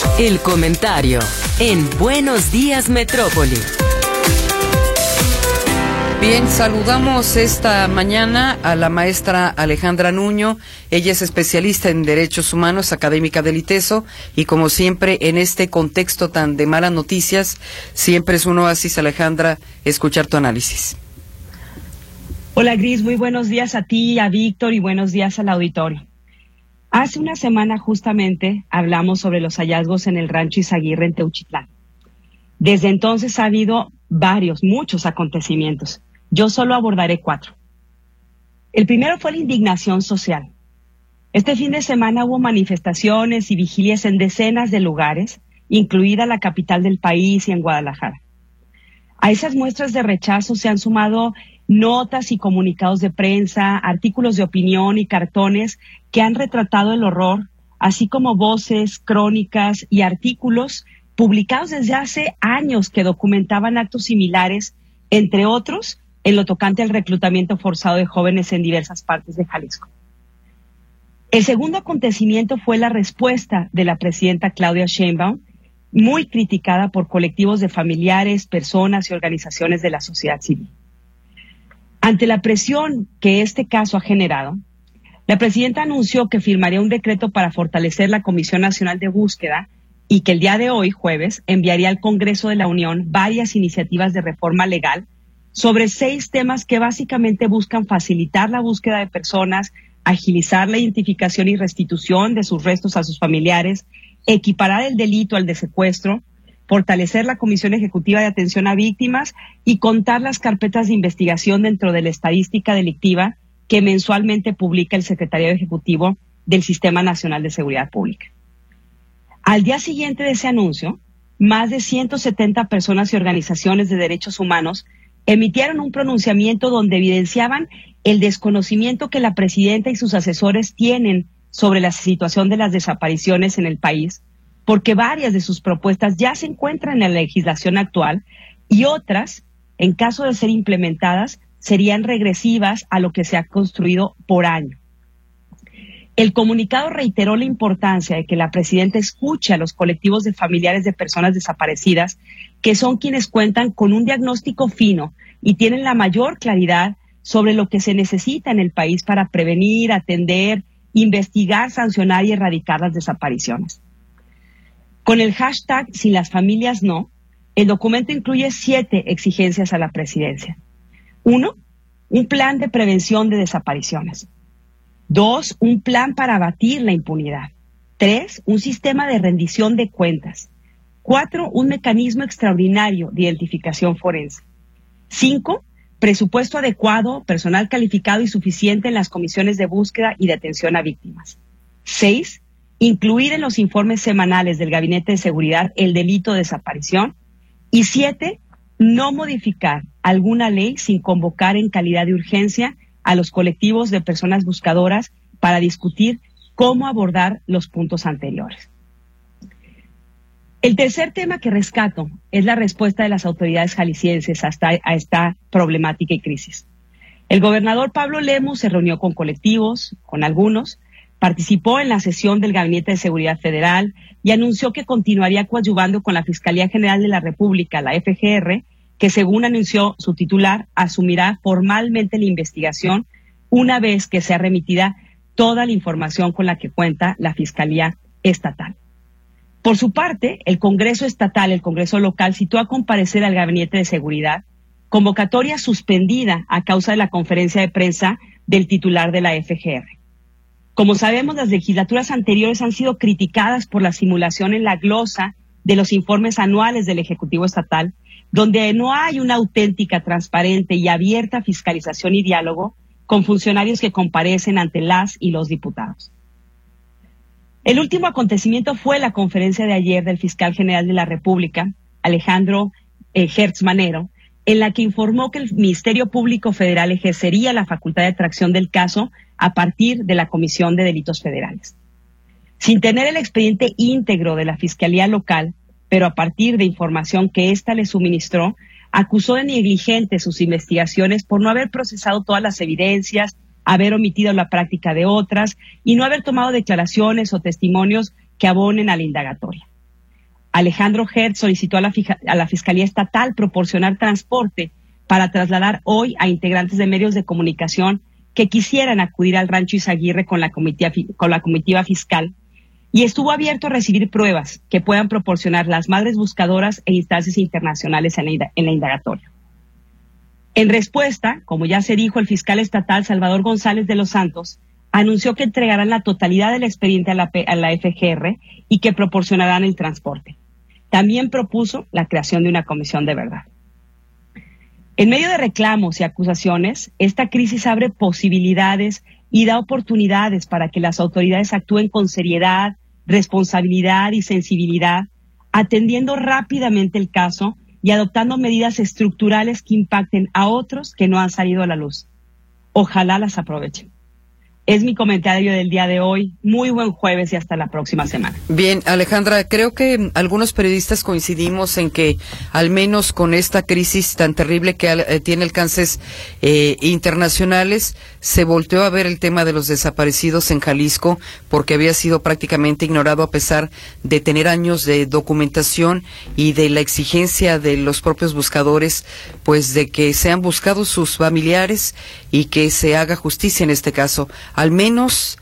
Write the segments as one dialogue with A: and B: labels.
A: El comentario en Buenos Días Metrópoli.
B: Bien, saludamos esta mañana a la maestra Alejandra Nuño. Ella es especialista en Derechos Humanos, académica del ITESO, y como siempre, en este contexto tan de malas noticias, siempre es un oasis, Alejandra, escuchar tu análisis.
C: Hola, Gris, muy buenos días a ti, a Víctor, y buenos días al auditorio. Hace una semana justamente hablamos sobre los hallazgos en el rancho Izaguirre en Teuchitlán. Desde entonces ha habido muchos acontecimientos. Yo solo abordaré 4. El primero fue la indignación social. Este fin de semana hubo manifestaciones y vigilias en decenas de lugares, incluida la capital del país y en Guadalajara. A esas muestras de rechazo se han sumado notas y comunicados de prensa, artículos de opinión y cartones que han retratado el horror, así como voces, crónicas y artículos publicados desde hace años que documentaban actos similares, entre otros, en lo tocante al reclutamiento forzado de jóvenes en diversas partes de Jalisco. El segundo acontecimiento fue la respuesta de la presidenta Claudia Sheinbaum, muy criticada por colectivos de familiares, personas y organizaciones de la sociedad civil. Ante la presión que este caso ha generado, la presidenta anunció que firmaría un decreto para fortalecer la Comisión Nacional de Búsqueda y que el día de hoy, jueves, enviaría al Congreso de la Unión varias iniciativas de reforma legal sobre 6 temas que básicamente buscan facilitar la búsqueda de personas, agilizar la identificación y restitución de sus restos a sus familiares, equiparar el delito al de secuestro, fortalecer la Comisión Ejecutiva de Atención a Víctimas y contar las carpetas de investigación dentro de la estadística delictiva que mensualmente publica el Secretariado Ejecutivo del Sistema Nacional de Seguridad Pública. Al día siguiente de ese anuncio, más de 170 personas y organizaciones de derechos humanos emitieron un pronunciamiento donde evidenciaban el desconocimiento que la presidenta y sus asesores tienen sobre la situación de las desapariciones en el país, porque varias de sus propuestas ya se encuentran en la legislación actual y otras, en caso de ser implementadas, serían regresivas a lo que se ha construido por año. El comunicado reiteró la importancia de que la presidenta escuche a los colectivos de familiares de personas desaparecidas, que son quienes cuentan con un diagnóstico fino y tienen la mayor claridad sobre lo que se necesita en el país para prevenir, atender, investigar, sancionar y erradicar las desapariciones. Con el hashtag Sin las familias no, el documento incluye 7 exigencias a la presidencia. 1, un plan de prevención de desapariciones. 2, un plan para abatir la impunidad. 3, un sistema de rendición de cuentas. 4, un mecanismo extraordinario de identificación forense. 5, presupuesto adecuado, personal calificado y suficiente en las comisiones de búsqueda y de atención a víctimas. 6, incluir en los informes semanales del Gabinete de Seguridad el delito de desaparición. Y 7, no modificar alguna ley sin convocar en calidad de urgencia a los colectivos de personas buscadoras para discutir cómo abordar los puntos anteriores. El tercer tema que rescato es la respuesta de las autoridades jaliscienses a esta problemática y crisis. El gobernador Pablo Lemus se reunió con colectivos, con algunos, participó en la sesión del Gabinete de Seguridad Federal y anunció que continuaría coadyuvando con la Fiscalía General de la República, la FGR, que según anunció su titular, asumirá formalmente la investigación una vez que sea remitida toda la información con la que cuenta la Fiscalía Estatal. Por su parte, el Congreso Estatal, el Congreso Local, citó a comparecer al Gabinete de Seguridad, convocatoria suspendida a causa de la conferencia de prensa del titular de la FGR. Como sabemos, las legislaturas anteriores han sido criticadas por la simulación en la glosa de los informes anuales del Ejecutivo Estatal, donde no hay una auténtica, transparente y abierta fiscalización y diálogo con funcionarios que comparecen ante las y los diputados. El último acontecimiento fue la conferencia de ayer del fiscal general de la República, Alejandro Gertz Manero, en la que informó que el Ministerio Público Federal ejercería la facultad de atracción del caso a partir de la Comisión de Delitos Federales. Sin tener el expediente íntegro de la Fiscalía Local, pero a partir de información que ésta le suministró, acusó de negligentes sus investigaciones por no haber procesado todas las evidencias, haber omitido la práctica de otras y no haber tomado declaraciones o testimonios que abonen a la indagatoria. Alejandro Hertz solicitó a la Fiscalía Estatal proporcionar transporte para trasladar hoy a integrantes de medios de comunicación que quisieran acudir al Rancho Izaguirre con la comitiva fiscal, y estuvo abierto a recibir pruebas que puedan proporcionar las madres buscadoras e instancias internacionales en la indagatoria. En respuesta, como ya se dijo, el fiscal estatal Salvador González de los Santos anunció que entregarán la totalidad del expediente a la FGR y que proporcionarán el transporte. También propuso la creación de una comisión de verdad. En medio de reclamos y acusaciones, esta crisis abre posibilidades y da oportunidades para que las autoridades actúen con seriedad, responsabilidad y sensibilidad, atendiendo rápidamente el caso y adoptando medidas estructurales que impacten a otros que no han salido a la luz. Ojalá las aprovechen. Es mi comentario del día de hoy. Muy buen jueves y hasta la próxima semana.
B: Bien, Alejandra, creo que algunos periodistas coincidimos en que, al menos con esta crisis tan terrible que tiene alcances internacionales, se volteó a ver el tema de los desaparecidos en Jalisco, porque había sido prácticamente ignorado a pesar de tener años de documentación y de la exigencia de los propios buscadores, pues de que sean buscados sus familiares y que se haga justicia en este caso. Al menos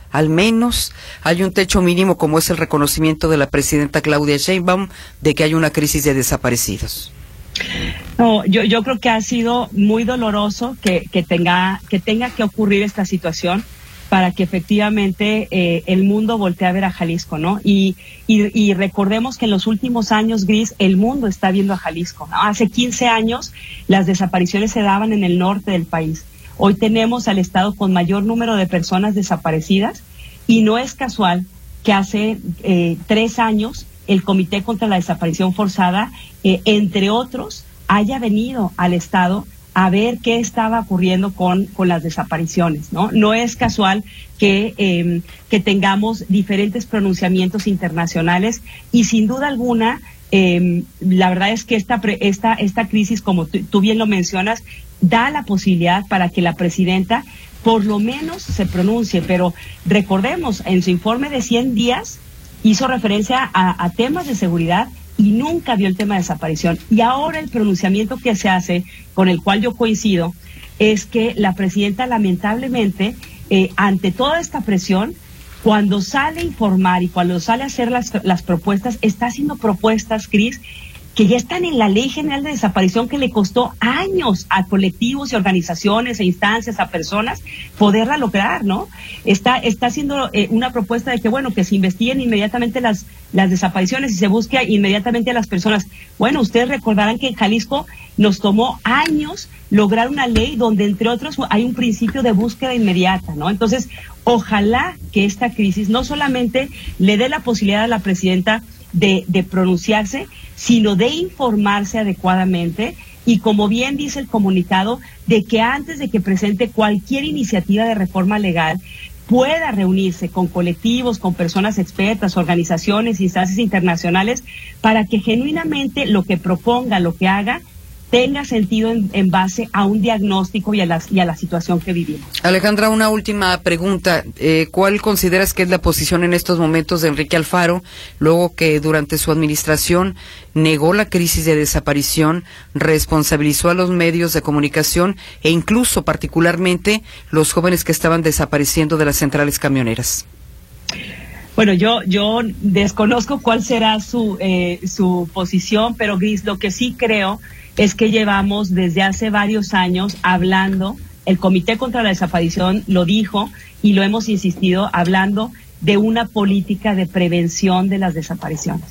B: hay un techo mínimo, como es el reconocimiento de la presidenta Claudia Sheinbaum de que hay una crisis de desaparecidos.
C: No, yo creo que ha sido muy doloroso que tenga que ocurrir esta situación para que efectivamente el mundo voltee a ver a Jalisco, ¿no? Y recordemos que en los últimos años, Gris, el mundo está viendo a Jalisco, ¿no? Hace 15 años las desapariciones se daban en el norte del país. Hoy tenemos al estado con mayor número de personas desaparecidas y no es casual que hace 3 años el Comité contra la Desaparición Forzada, entre otros, haya venido al estado a ver qué estaba ocurriendo con las desapariciones, ¿no? No es casual que tengamos diferentes pronunciamientos internacionales y sin duda alguna la verdad es que esta crisis, como tú bien lo mencionas, da la posibilidad para que la presidenta por lo menos se pronuncie, pero recordemos, en su informe de 100 días hizo referencia a temas de seguridad y nunca vio el tema de desaparición. Y ahora el pronunciamiento que se hace, con el cual yo coincido, es que la presidenta lamentablemente, ante toda esta presión, cuando sale a informar y cuando sale a hacer las propuestas, está haciendo propuestas, Cris, que ya están en la Ley General de Desaparición, que le costó años a colectivos y organizaciones e instancias, a personas, poderla lograr, ¿no? Está haciendo una propuesta de que, bueno, que se investiguen inmediatamente las desapariciones y se busque inmediatamente a las personas. Bueno, ustedes recordarán que en Jalisco nos tomó años lograr una ley donde, entre otros, hay un principio de búsqueda inmediata, ¿no? Entonces, ojalá que esta crisis no solamente le dé la posibilidad a la presidenta de pronunciarse, sino de informarse adecuadamente y, como bien dice el comunicado, de que antes de que presente cualquier iniciativa de reforma legal pueda reunirse con colectivos, con personas expertas, organizaciones, instancias internacionales, para que genuinamente lo que proponga, lo que haga, tenga sentido en base a un diagnóstico y a la situación que vivimos.
B: Alejandra, una última pregunta. ¿Cuál consideras que es la posición en estos momentos de Enrique Alfaro, luego que durante su administración negó la crisis de desaparición, responsabilizó a los medios de comunicación e incluso particularmente los jóvenes que estaban desapareciendo de las centrales camioneras?
C: Bueno, yo desconozco cuál será su posición, pero Gris, lo que sí creo es que llevamos desde hace varios años hablando, el Comité contra la Desaparición lo dijo y lo hemos insistido, hablando de una política de prevención de las desapariciones.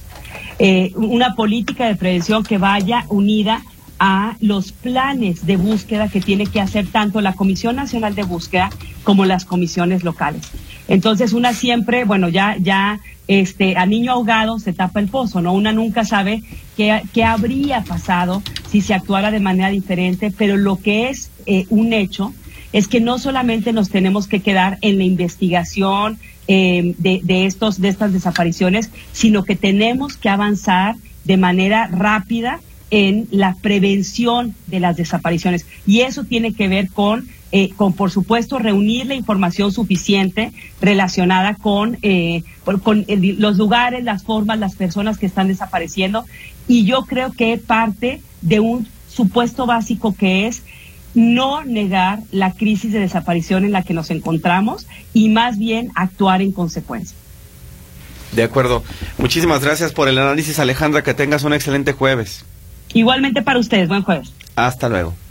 C: Una política de prevención que vaya unida a los planes de búsqueda que tiene que hacer tanto la Comisión Nacional de Búsqueda como las comisiones locales. Entonces, una siempre, bueno, ya a niño ahogado se tapa el pozo, ¿no? Una nunca sabe qué habría pasado si se actuara de manera diferente, pero lo que es un hecho es que no solamente nos tenemos que quedar en la investigación de estas desapariciones, sino que tenemos que avanzar de manera rápida en la prevención de las desapariciones. Y eso tiene que ver con con, por supuesto, reunir la información suficiente relacionada con los lugares, las formas, las personas que están desapareciendo. Y yo creo que parte de un supuesto básico que es no negar la crisis de desaparición en la que nos encontramos y más bien actuar en consecuencia.
D: De acuerdo. Muchísimas gracias por el análisis, Alejandra. Que tengas un excelente jueves.
C: Igualmente para ustedes. Buen jueves.
D: Hasta luego.